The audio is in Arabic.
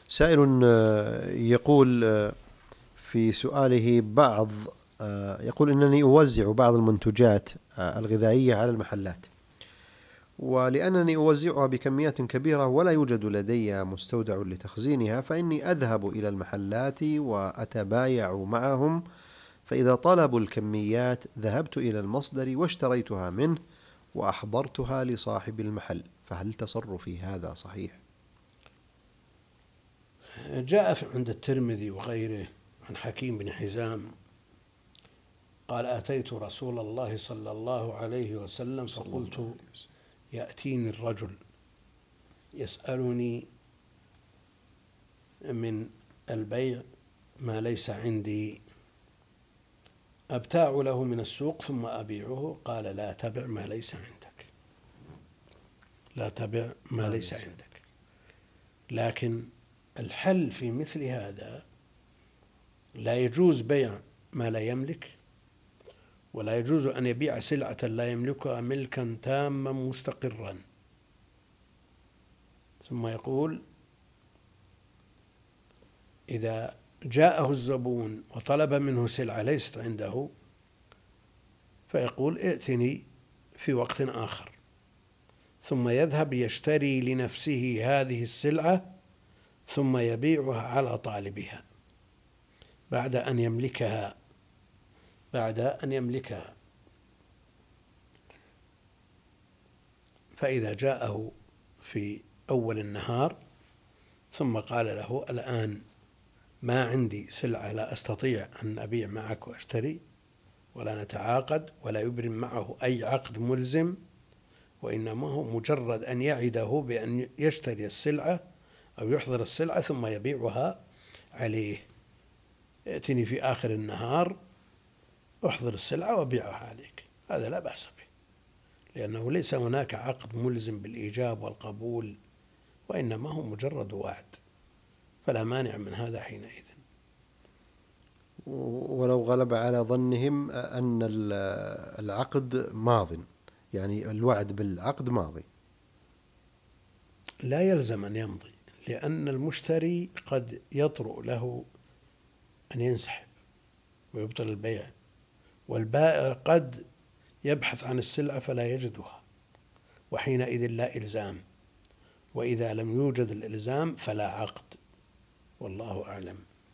سائل يقول في سؤاله يقول إنني أوزع بعض المنتجات الغذائية على المحلات، ولأنني أوزعها بكميات كبيرة ولا يوجد لدي مستودع لتخزينها، فإني أذهب إلى المحلات وأتبايع معهم، فإذا طلبوا الكميات ذهبت إلى المصدر واشتريتها منه وأحضرتها لصاحب المحل، فهل تصرفي هذا صحيح؟ جاء عند الترمذي وغيره عن حكيم بن حزام قال: أتيت رسول الله صلى الله عليه وسلم فقلت: يأتيني الرجل يسألني من البيع ما ليس عندي، أبتاع له من السوق ثم أبيعه؟ قال: لا تبع ما ليس عندك، لا تبع ما ليس عندك. لكن الحل في مثل هذا: لا يجوز بيع ما لا يملك، ولا يجوز أن يبيع سلعة لا يملكها ملكا تاما مستقرا. ثم يقول: إذا جاءه الزبون وطلب منه سلعة ليست عنده، فيقول: ائتني في وقت آخر، ثم يذهب يشتري لنفسه هذه السلعة ثم يبيعها على طالبها بعد أن يملكها. فإذا جاءه في أول النهار ثم قال له: الآن ما عندي سلعة، لا أستطيع أن أبيع معك وأشتري ولا نتعاقد ولا يبرم معه أي عقد ملزم، وإنما هو مجرد أن يعده بأن يشتري السلعة أو يحضر السلعة ثم يبيعها عليه. ائتني في آخر النهار أحضر السلعة وأبيعها عليك، هذا لا بأس به، لأنه ليس هناك عقد ملزم بالإيجاب والقبول، وإنما هو مجرد وعد، فلا مانع من هذا حينئذ. ولو غلب على ظنهم أن العقد ماض، يعني الوعد بالعقد ماضي، لا يلزم أن يمضي، لأن المشتري قد يطرأ له أن ينسحب ويبطل البيع، والبائع قد يبحث عن السلعة فلا يجدها، وحينئذ لا إلزام، وإذا لم يوجد الإلزام فلا عقد، والله أعلم.